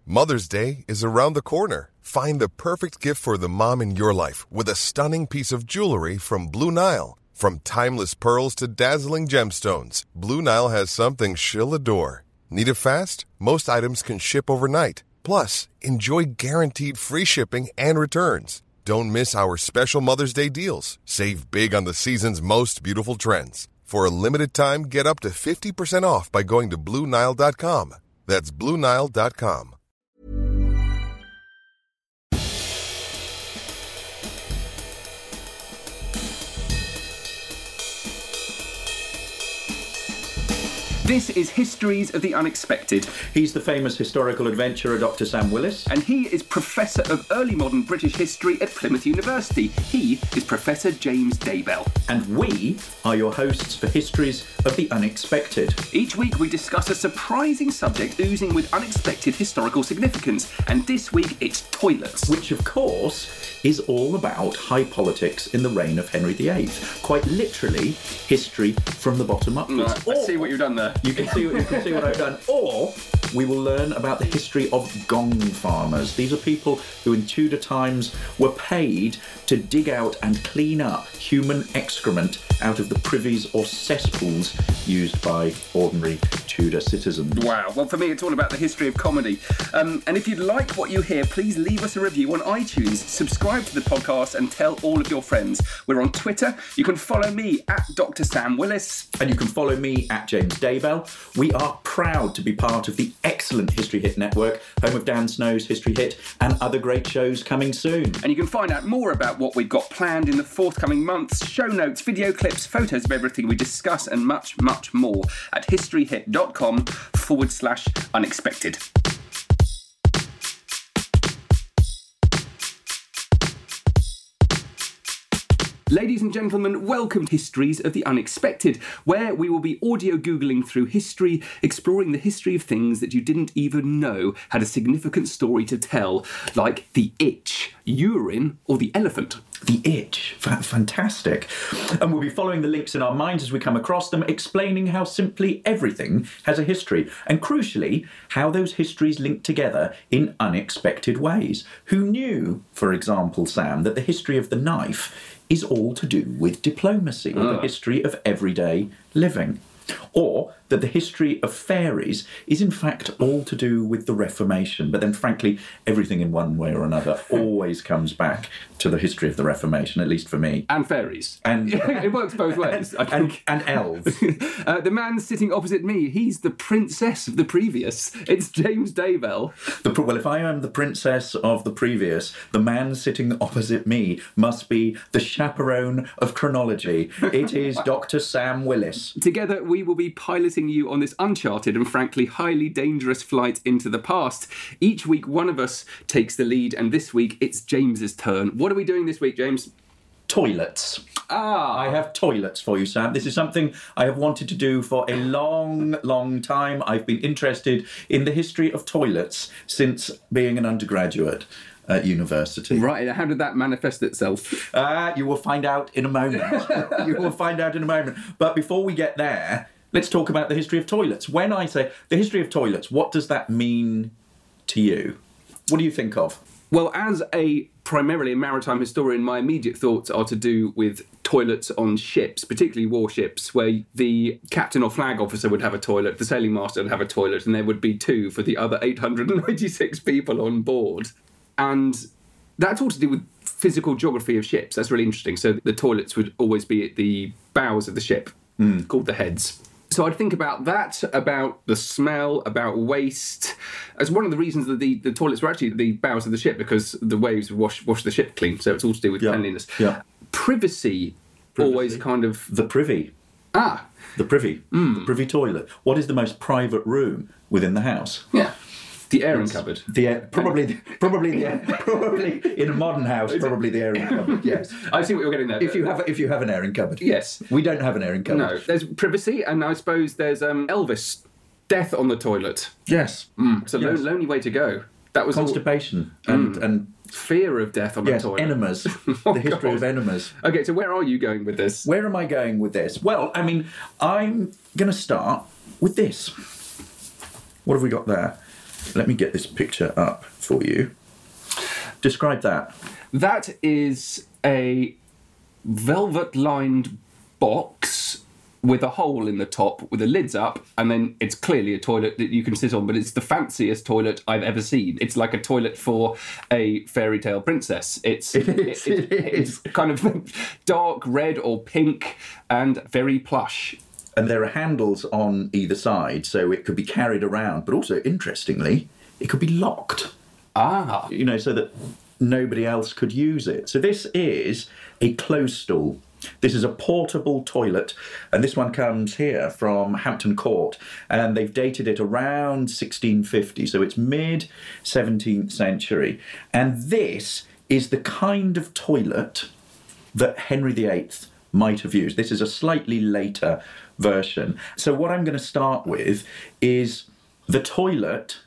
Mother's Day is around the corner. Find the perfect gift for the mom in your life with a stunning piece of jewelry from Blue Nile. From timeless pearls to dazzling gemstones, Blue Nile has something she'll adore. Need it fast? Most items can ship overnight. Plus, enjoy guaranteed free shipping and returns. Don't miss our special Mother's Day deals. Save big on the season's most beautiful trends. For a limited time, get up to 50% off by going to BlueNile.com. That's BlueNile.com. This is Histories of the Unexpected. He's the famous historical adventurer Dr. Sam Willis. And he is Professor of Early Modern British History at Plymouth University. He is Professor James Daybell. And we are your hosts for Histories of the Unexpected. Each week we discuss a surprising subject oozing with unexpected historical significance. And this week it's toilets. Which, of course, is all about high politics in the reign of Henry VIII. Quite literally, history from the bottom upwards. I see what you've done there. You can see what I've done. Or we will learn about the history of gong farmers. These are people who in Tudor times were paid to dig out and clean up human excrement out of the privies or cesspools used by ordinary Tudor citizens. Wow. Well, for me, it's all about the history of comedy. And if you'd like what you hear, please leave us a review on iTunes, subscribe to the podcast, and tell all of your friends. We're on Twitter. You can follow me at Dr. Sam Willis. And you can follow me at James Daybell. We are proud to be part of the excellent History Hit network, home of Dan Snow's History Hit and other great shows coming soon. And you can find out more about what we've got planned in the forthcoming months, show notes, video clips, photos of everything we discuss, and much, much more at historyhit.com/unexpected. Ladies and gentlemen, welcome to Histories of the Unexpected, where we will be audio Googling through history, exploring the history of things that you didn't even know had a significant story to tell, like the itch, urine, or the elephant. The itch. Fantastic. And we'll be following the links in our minds as we come across them, explaining how simply everything has a history, and crucially, how those histories link together in unexpected ways. Who knew, for example, Sam, that the history of the knife is all to do with diplomacy, or the history of everyday living? Or that the history of fairies is in fact all to do with the Reformation. But then frankly, everything in one way or another always comes back to the history of the Reformation, at least for me. And fairies. And it works both ways. and elves. The man sitting opposite me, he's the princess of the previous. It's James Daybell. Well, if I am the princess of the previous, the man sitting opposite me must be the chaperone of chronology. It is Dr. Sam Willis. Together, we will be piloting you on this uncharted and frankly highly dangerous flight into the past. Each week, one of us takes the lead, and this week, it's James's turn. What are we doing this week, James? Toilets. I have toilets for you, Sam. This is something I have wanted to do for a long, long time. I've been interested in the history of toilets since being an undergraduate at university. Right, how did that manifest itself? You will find out in a moment. You will find out in a moment. But before we get there, let's talk about the history of toilets. When I say the history of toilets, what does that mean to you? What do you think of? Well, as primarily a maritime historian, my immediate thoughts are to do with toilets on ships, particularly warships, where the captain or flag officer would have a toilet, the sailing master would have a toilet, and there would be two for the other 896 people on board. And that's all to do with physical geography of ships. That's really interesting. So the toilets would always be at the bows of the ship, called the heads. So I'd think about that, about the smell, about waste, as one of the reasons that the toilets were actually the bows of the ship, because the waves would wash the ship clean. So it's all to do with cleanliness. Yeah. Privacy, always kind of... The privy. The privy. The privy toilet. What is the most private room within the house? Yeah. The airing cupboard. Probably in a modern house, probably the airing cupboard. Yes, I see what you're getting there. If you have an airing cupboard, yes, we don't have an airing cupboard. No, there's privacy, and I suppose there's Elvis, death on the toilet. Yes, it's a lonely way to go. That was constipation and fear of death on the toilet. Enemas. The history of enemas. Okay, so where are you going with this? Where am I going with this? Well, I mean, I'm going to start with this. What have we got there? Let me get this picture up for you. Describe that. That is a velvet-lined box with a hole in the top, with the lids up, and then it's clearly a toilet that you can sit on, but it's the fanciest toilet I've ever seen. It's like a toilet for a fairy tale princess. It's kind of dark red or pink and very plush. And there are handles on either side, so it could be carried around, but also, interestingly, it could be locked. Ah. You know, so that nobody else could use it. So this is a clothes stool. This is a portable toilet, and this one comes here from Hampton Court, and they've dated it around 1650, so it's mid-17th century. And this is the kind of toilet that Henry VIII might have used. This is a slightly later version. So what I'm going to start with is the toilet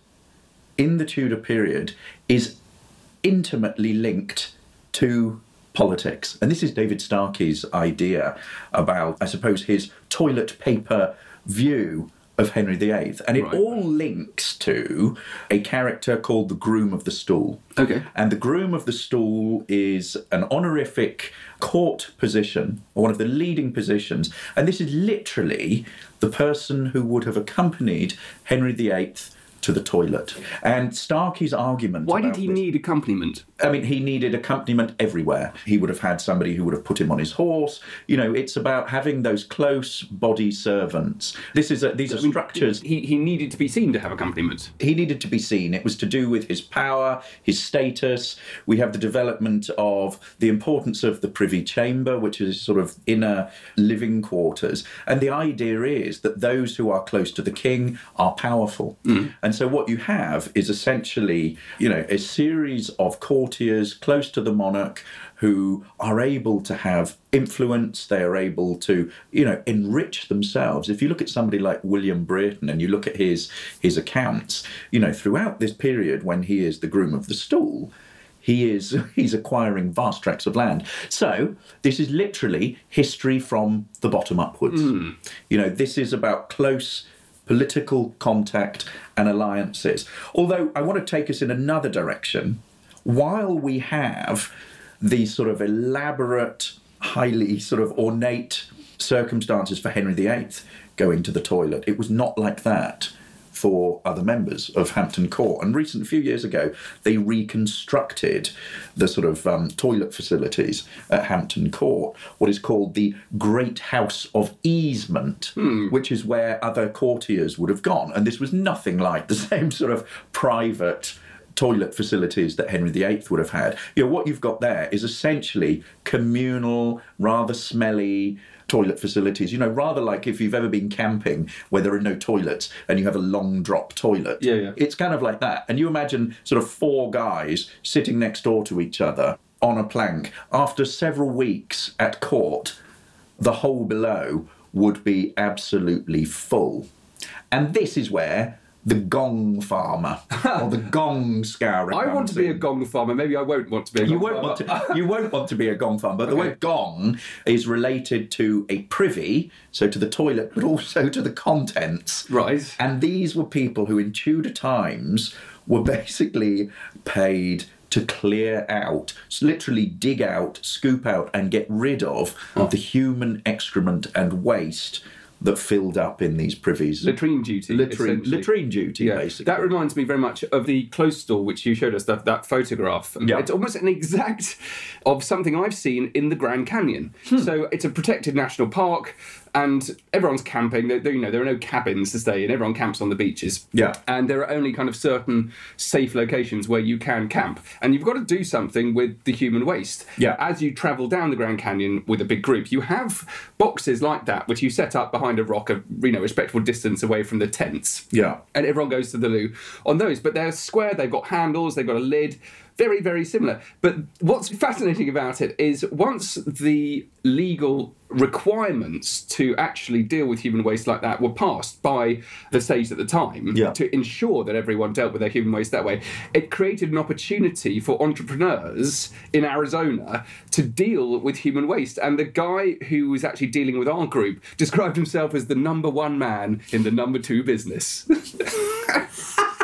in the Tudor period is intimately linked to politics. And this is David Starkey's idea about, I suppose, his toilet paper view of Henry VIII. And it all links to a character called the Groom of the Stool. Okay. And the Groom of the Stool is an honorific court position, or one of the leading positions. And this is literally the person who would have accompanied Henry VIII to the toilet. And Starkey's argument... Why did he need accompaniment? I mean, he needed accompaniment everywhere. He would have had somebody who would have put him on his horse. You know, it's about having those close body servants. These are structures... He needed to be seen to have accompaniment. He needed to be seen. It was to do with his power, his status. We have the development of the importance of the Privy Chamber, which is sort of inner living quarters. And the idea is that those who are close to the king are powerful. And so what you have is essentially, you know, a series of courtiers close to the monarch who are able to have influence. They are able to, you know, enrich themselves. If you look at somebody like William Brereton and you look at his accounts, you know, throughout this period when he is the Groom of the Stool, he's acquiring vast tracts of land. So this is literally history from the bottom upwards. You know, this is about close political contact and alliances. Although I want to take us in another direction. While we have these sort of elaborate, highly sort of ornate circumstances for Henry VIII going to the toilet, it was not like that for other members of Hampton Court. And a few years ago, they reconstructed the sort of toilet facilities at Hampton Court, what is called the Great House of Easement, which is where other courtiers would have gone. And this was nothing like the same sort of private toilet facilities that Henry VIII would have had. You know, what you've got there is essentially communal, rather smelly toilet facilities, you know, rather like if you've ever been camping where there are no toilets and you have a long drop toilet. Yeah. It's kind of like that. And you imagine sort of four guys sitting next door to each other on a plank. After several weeks at court, the hole below would be absolutely full. And this is where the gong farmer or the gong scourer. I want to be a gong farmer. Maybe I won't want to be a gong farmer. You won't want to be a gong farmer. But the word gong is related to a privy, so to the toilet, but also to the contents. Right. And these were people who in Tudor times were basically paid to clear out, literally dig out, scoop out and get rid of the human excrement and waste that filled up in these privies. Latrine duty. Latrine duty, basically. That reminds me very much of the close stool, which you showed us, that photograph. Yeah. It's almost an exact of something I've seen in the Grand Canyon. So it's a protected national park, and everyone's camping. There are no cabins to stay in. Everyone camps on the beaches. Yeah. And there are only kind of certain safe locations where you can camp. And you've got to do something with the human waste. Yeah. As you travel down the Grand Canyon with a big group, you have boxes like that, which you set up behind a rock, a respectable distance away from the tents. Yeah. And everyone goes to the loo on those. But they're square, they've got handles, they've got a lid. Very, very similar. But what's fascinating about it is once the legal requirements to actually deal with human waste like that were passed by the state at the time to ensure that everyone dealt with their human waste that way, it created an opportunity for entrepreneurs in Arizona to deal with human waste. And the guy who was actually dealing with our group described himself as the number one man in the number two business.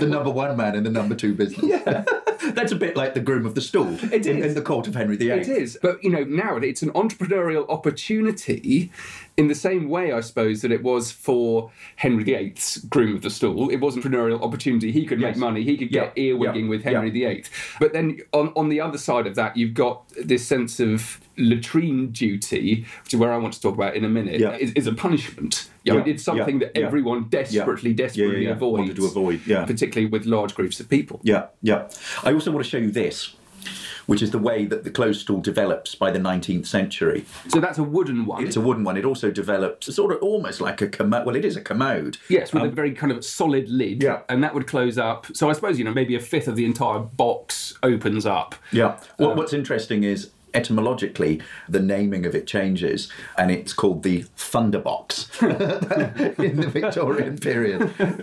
the number one man in the number two business. Yeah. That's a bit like the groom of the stool in the court of Henry VIII. It is. But, now it's an entrepreneurial opportunity in the same way, I suppose, that it was for Henry VIII's groom of the stool. It was an entrepreneurial opportunity. He could make money. He could get earwigging with Henry VIII. But then on the other side of that, you've got this sense of latrine duty, which is where I want to talk about in a minute, is a punishment. It's something that everyone desperately avoids. Wanted to avoid, particularly with large groups of people. Yeah. I also want to show you this, which is the way that the closed stool develops by the 19th century. So that's a wooden one. It's a wooden one. It also develops sort of almost like a commode. Well, it is a commode. Yes, with a very kind of solid lid. Yeah. And that would close up. So I suppose, maybe a fifth of the entire box opens up. Yeah. What's interesting is, etymologically, the naming of it changes, and it's called the Thunderbox in the Victorian period.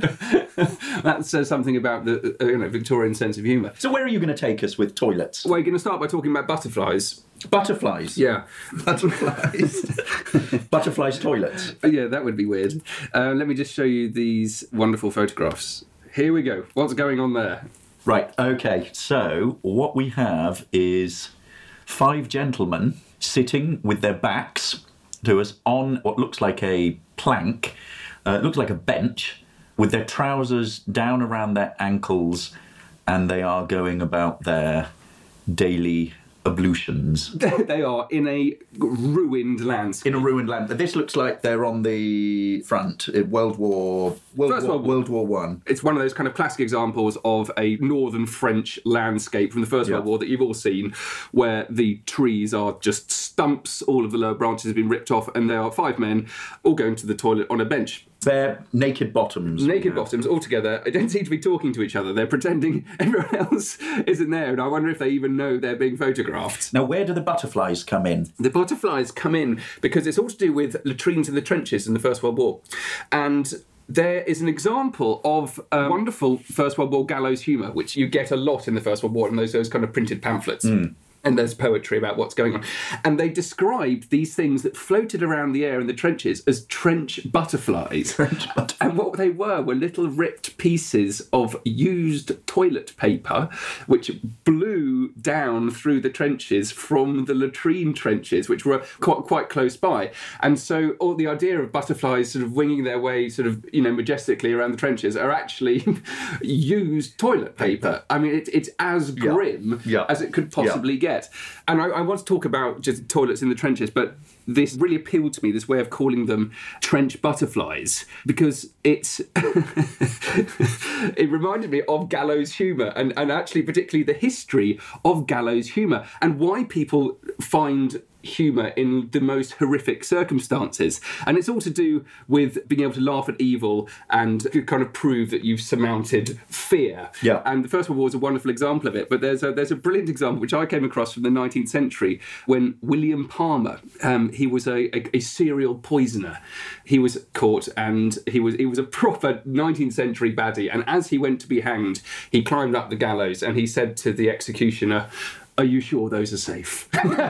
That says something about the Victorian sense of humour. So where are you going to take us with toilets? We're going to start by talking about butterflies. Butterflies? Yeah. Butterflies. Butterflies toilets. Yeah, that would be weird. Let me just show you these wonderful photographs. Here we go. What's going on there? Right, okay. So what we have is 5 gentlemen sitting with their backs to us on what looks like a plank, looks like a bench, with their trousers down around their ankles, and they are going about their daily ablutions. They are in a ruined landscape. In a ruined land. This looks like they're on the front, World War One. It's one of those kind of classic examples of a northern French landscape from the First World War that you've all seen, where the trees are just stumps, all of the lower branches have been ripped off, and there are 5 men all going to the toilet on a bench. They're naked bottoms. Naked bottoms, all together. They don't seem to be talking to each other. They're pretending everyone else isn't there, and I wonder if they even know they're being photographed. Now, where do the butterflies come in? The butterflies come in because it's all to do with latrines in the trenches in the First World War. And there is an example of a wonderful First World War gallows humour, which you get a lot in the First World War in those kind of printed pamphlets. And there's poetry about what's going on. And they described these things that floated around the air in the trenches as trench butterflies. And what they were little ripped pieces of used toilet paper, which blew down through the trenches from the latrine trenches, which were quite close by. And so all the idea of butterflies sort of winging their way majestically around the trenches are actually used toilet paper. I mean, it's as grim as it could possibly get. And I want to talk about just toilets in the trenches, but this really appealed to me, this way of calling them trench butterflies, because it reminded me of gallows humour and actually particularly the history of gallows humour and why people find humour in the most horrific circumstances. And it's all to do with being able to laugh at evil and to kind of prove that you've surmounted fear. Yeah. And the First World War is a wonderful example of it. But there's a brilliant example which I came across from the 19th century when William Palmer, he was a serial poisoner. He was caught and he was a proper 19th century baddie. And as he went to be hanged, he climbed up the gallows and he said to the executioner, "Are you sure those are safe?"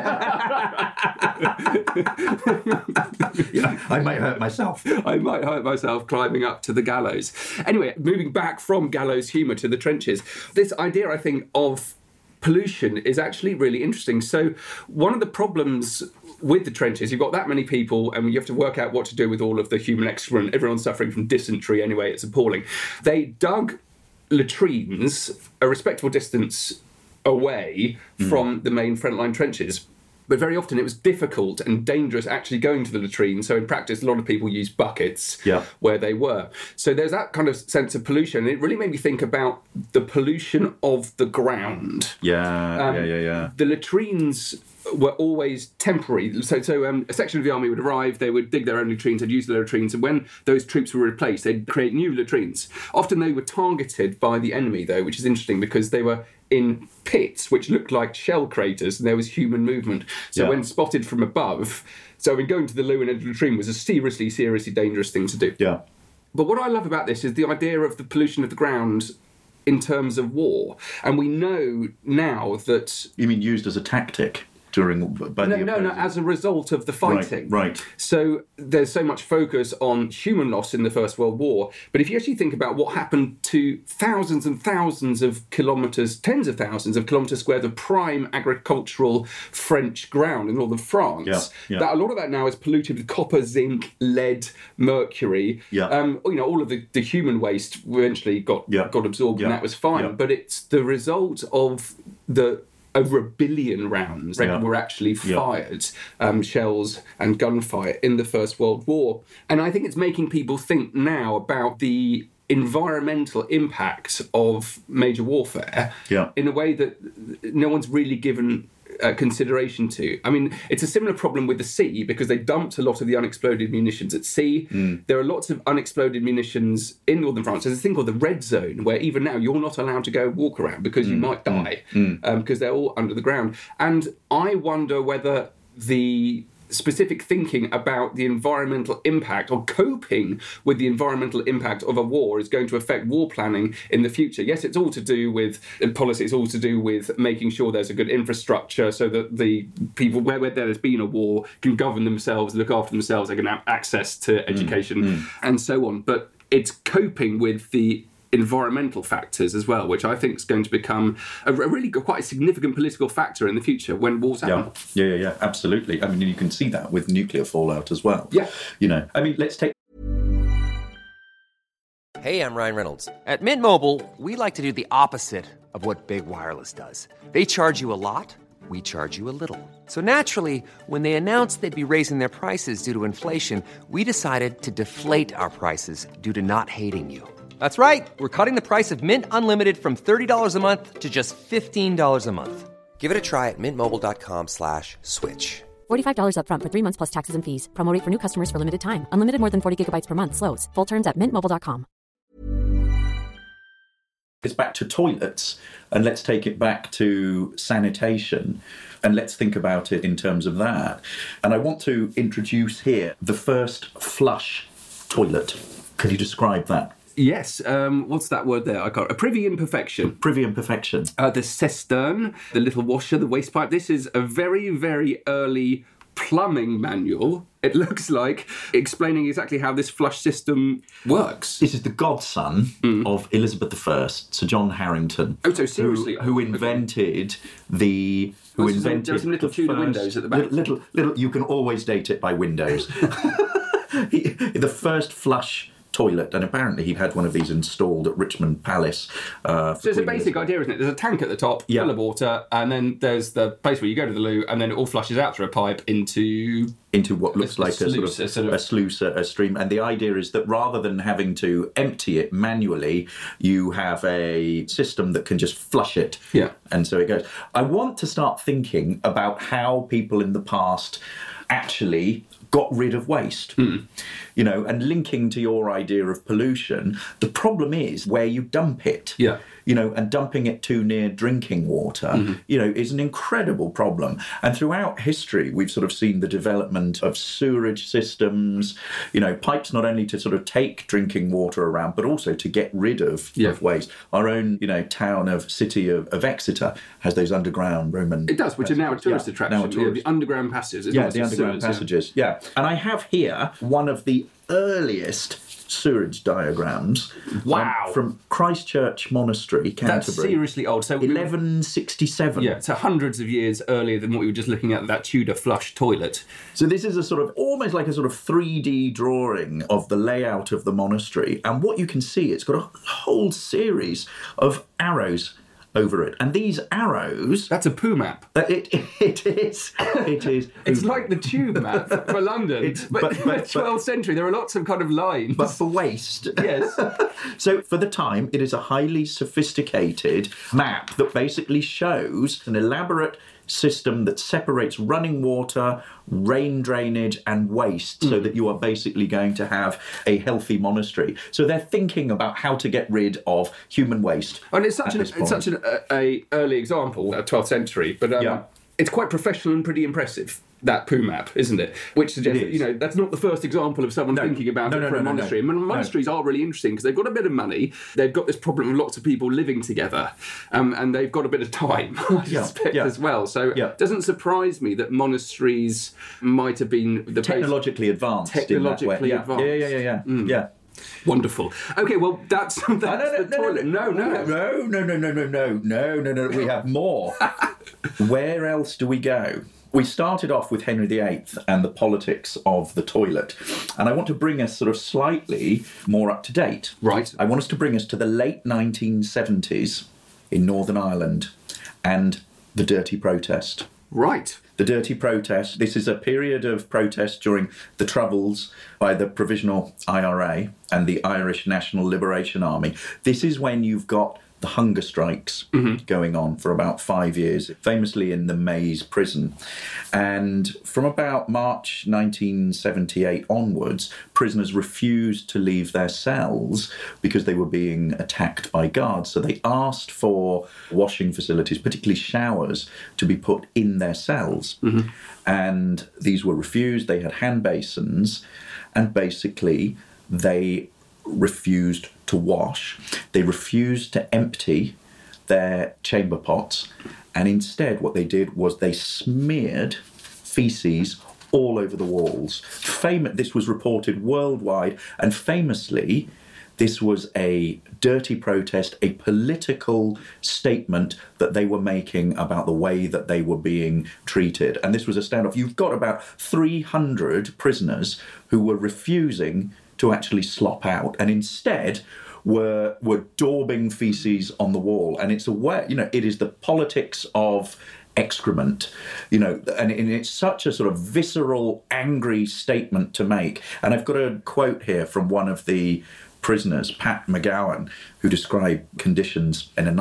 I might hurt myself. I might hurt myself climbing up to the gallows. Anyway, moving back from gallows humour to the trenches, this idea, I think, of pollution is actually really interesting. So one of the problems with the trenches, you've got that many people and you have to work out what to do with all of the human excrement. Everyone's suffering from dysentery anyway, it's appalling. They dug latrines a respectable distance away from the main frontline trenches. But very often it was difficult and dangerous actually going to the latrine. So in practice, a lot of people used buckets where they were. So there's that kind of sense of pollution. And it really made me think about the pollution of the ground. Yeah. The latrines were always temporary. So a section of the army would arrive, they would dig their own latrines, they'd use the latrines, and when those troops were replaced, they'd create new latrines. Often they were targeted by the enemy, though, which is interesting because they were in pits which looked like shell craters and there was human movement. So when spotted from above, going to the loo in a latrine was a seriously, seriously dangerous thing to do. Yeah. But what I love about this is the idea of the pollution of the ground in terms of war. And we know now that... You mean used as a tactic? No, as a result of the fighting. Right. So there's so much focus on human loss in the First World War, but if you actually think about what happened to thousands and thousands of kilometres, tens of thousands of kilometres squared of prime agricultural French ground in northern France, that a lot of that now is polluted with copper, zinc, lead, mercury. All of the human waste eventually got absorbed, and that was fine. But it's the result of over 1 billion rounds were actually fired, shells and gunfire in the First World War. And I think it's making people think now about the environmental impact of major warfare in a way that no one's really given consideration to. I mean, it's a similar problem with the sea because they dumped a lot of the unexploded munitions at sea. There are lots of unexploded munitions in northern France. There's a thing called the red zone where even now you're not allowed to go walk around because you might die because they're all under the ground. And I wonder whether the specific thinking about the environmental impact or coping with the environmental impact of a war is going to affect war planning in the future. Yes, it's all to do with policy, it's all to do with making sure there's a good infrastructure so that the people where there's been a war can govern themselves, look after themselves, they can have access to education and so on. But it's coping with the environmental factors as well, which I think is going to become a really quite a significant political factor in the future when wars happen. Yeah, absolutely. I mean, you can see that with nuclear fallout as well. Yeah. I mean, let's take... Hey, I'm Ryan Reynolds. At Mint Mobile, we like to do the opposite of what Big Wireless does. They charge you a lot, we charge you a little. So naturally, when they announced they'd be raising their prices due to inflation, we decided to deflate our prices due to not hating you. That's right. We're cutting the price of Mint Unlimited from $30 a month to just $15 a month. Give it a try at mintmobile.com/switch. $45 up front for 3 months plus taxes and fees. Promo rate for new customers for limited time. Unlimited more than 40 gigabytes per month. Slows full terms at mintmobile.com. It's back to toilets, and let's take it back to sanitation, and let's think about it in terms of that. And I want to introduce here the first flush toilet. Could you describe that? Yes, what's that word there? I can't. A privy imperfection. Privy imperfection. The cistern, the little washer, the waste pipe. This is a very, very early plumbing manual, it looks like, explaining exactly how this flush system works. This is the godson of Elizabeth I, Sir John Harrington. Oh, so seriously? Who invented the... There's some little Tudor windows at the back. Little, you can always date it by windows. The first flush toilet, and apparently he had one of these installed at Richmond Palace. So it's a basic idea, isn't it? There's a tank at the top, full of water, and then there's the place where you go to the loo, and then it all flushes out through a pipe into what looks like a sluice, a stream. And the idea is that rather than having to empty it manually, you have a system that can just flush it. Yeah. And so it goes. I want to start thinking about how people in the past actually got rid of waste, and linking to your idea of pollution, the problem is where you dump it, and dumping it too near drinking water, is an incredible problem. And throughout history, we've sort of seen the development of sewerage systems, pipes not only to sort of take drinking water around, but also to get rid of waste. Our own, city of Exeter has those underground Roman... It does, which are now a tourist attraction. The underground passages. The underground passages, And I have here one of the earliest sewerage diagrams. Wow. From Christchurch Monastery, Canterbury. That's seriously old. So 1167. Yeah, so hundreds of years earlier than what we were just looking at, that Tudor flush toilet. So this is a sort of, almost like a sort of 3D drawing of the layout of the monastery. And what you can see, it's got a whole series of arrows over it, and these arrows... That's a poo map. It is. It's like the tube map for London, but 12th century, there are lots of kind of lines. But for waste. Yes. So for the time, it is a highly sophisticated map that basically shows an elaborate system that separates running water, rain drainage and waste so that you are basically going to have a healthy monastery. So they're thinking about how to get rid of human waste. And it's such an early example, 12th century, but it's quite professional and pretty impressive. that poo map, isn't it? Which suggests, It is. that's not the first example of someone thinking about it for a monastery. No. And monasteries are really interesting because they've got a bit of money, they've got this problem of lots of people living together, and they've got a bit of time, I suspect, as well. So it doesn't surprise me that monasteries might have been the technologically advanced. Technologically advanced. Yeah. Wonderful. Okay, well, that's the toilet. No. We have more. Where else do we go? We started off with Henry VIII and the politics of the toilet. And I want to bring us sort of slightly more up to date. Right. I want us to bring us to the late 1970s in Northern Ireland and the Dirty Protest. Right. The Dirty Protest. This is a period of protest during the Troubles by the Provisional IRA and the Irish National Liberation Army. This is when you've got the hunger strikes going on for about 5 years, famously in the Maze prison. And from about March 1978 onwards, prisoners refused to leave their cells because they were being attacked by guards. So they asked for washing facilities, particularly showers, to be put in their cells. And these were refused. They had hand basins, and basically they refused to wash. They refused to empty their chamber pots, and instead what they did was they smeared feces all over the walls. This was reported worldwide, and famously this was a dirty protest, a political statement that they were making about the way that they were being treated. And this was a standoff. You've got about 300 prisoners who were refusing to actually slop out, and instead were daubing feces on the wall. And it's it is the politics of excrement, and it's such a sort of visceral, angry statement to make. And I've got a quote here from one of the prisoners, Pat McGowan, who described conditions in a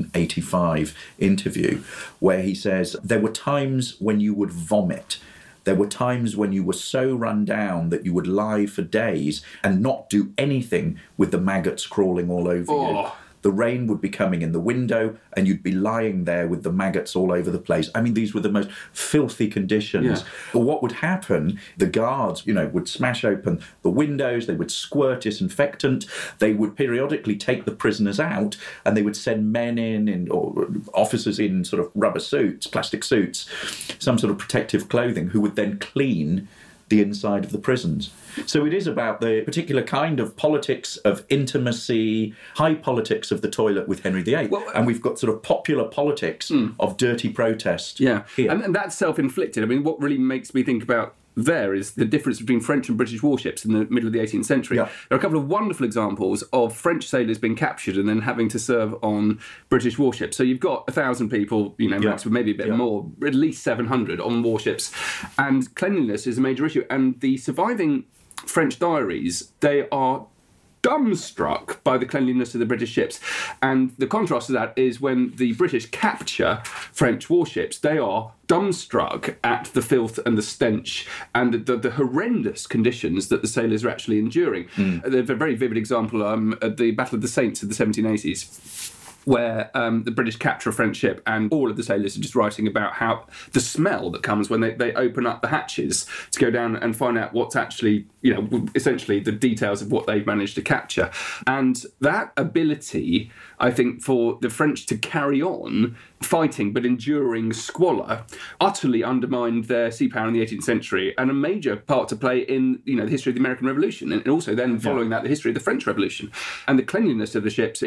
1985 interview, where he says, "There were times when you would vomit. There were times when you were so run down that you would lie for days and not do anything with the maggots crawling all over you. The rain would be coming in the window and you'd be lying there with the maggots all over the place." I mean, these were the most filthy conditions. But what would happen, the guards, would smash open the windows, they would squirt disinfectant, they would periodically take the prisoners out, and they would send men or officers in sort of rubber suits, plastic suits, some sort of protective clothing, who would then clean the inside of the prisons. So it is about the particular kind of politics of intimacy, high politics of the toilet with Henry VIII. And we've got sort of popular politics of dirty protest here. And that's self-inflicted. I mean, what really makes me think about there is the difference between French and British warships in the middle of the 18th century. There are a couple of wonderful examples of French sailors being captured and then having to serve on British warships. So you've got 1,000 people, maximum, maybe a bit more, at least 700 on warships. And cleanliness is a major issue. And the surviving French diaries, they are dumbstruck by the cleanliness of the British ships. And the contrast to that is when the British capture French warships, they are dumbstruck at the filth and the stench and the horrendous conditions that the sailors are actually enduring. There's a very vivid example at the Battle of the Saints of the 1780s. Where the British capture a French ship and all of the sailors are just writing about how the smell that comes when they open up the hatches to go down and find out what's actually, essentially the details of what they've managed to capture. And that ability, I think, for the French to carry on fighting but enduring squalor utterly undermined their sea power in the 18th century, and a major part to play in the history of the American Revolution, and also then following that the history of the French Revolution. And the cleanliness of the ships,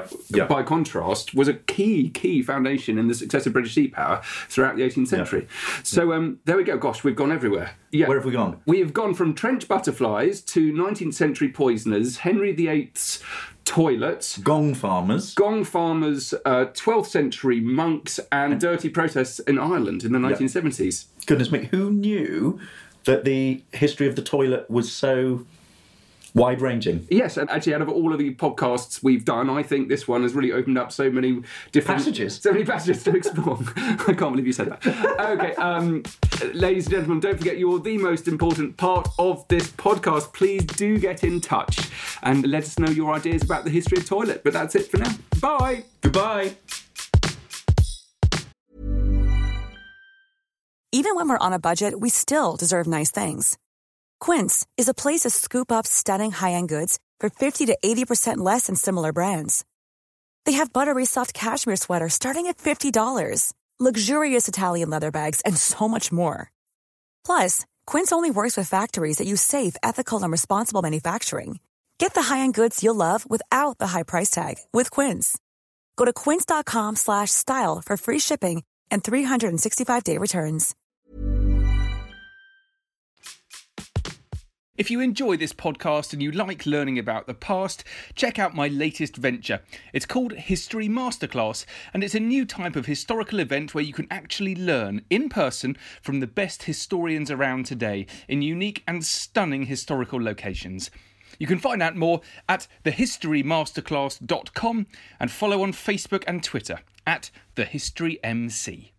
by contrast, was a key foundation in the success of British sea power throughout the 18th century. So there we go. Gosh, we've gone everywhere. Where have we gone? We have gone from trench butterflies to 19th century poisoners, Henry VIII's toilets, gong farmers, 12th century monks, and dirty protests in Ireland in the 1970s. Goodness me, who knew that the history of the toilet was so wide-ranging? Yes, and actually out of all of the podcasts we've done, I think this one has really opened up so many different passages. So many passages to explore. I can't believe you said that. Okay, ladies and gentlemen, don't forget you're the most important part of this podcast. Please do get in touch and let us know your ideas about the history of toilet. But that's it for now. Bye. Goodbye. Even when we're on a budget, we still deserve nice things. Quince is a place to scoop up stunning high-end goods for 50 to 80% less than similar brands. They have buttery soft cashmere sweaters starting at $50, luxurious Italian leather bags, and so much more. Plus, Quince only works with factories that use safe, ethical, and responsible manufacturing. Get the high-end goods you'll love without the high price tag with Quince. Go to quince.com/style for free shipping and 365-day returns. If you enjoy this podcast and you like learning about the past, check out my latest venture. It's called History Masterclass, and it's a new type of historical event where you can actually learn in person from the best historians around today in unique and stunning historical locations. You can find out more at thehistorymasterclass.com and follow on Facebook and Twitter at thehistorymc.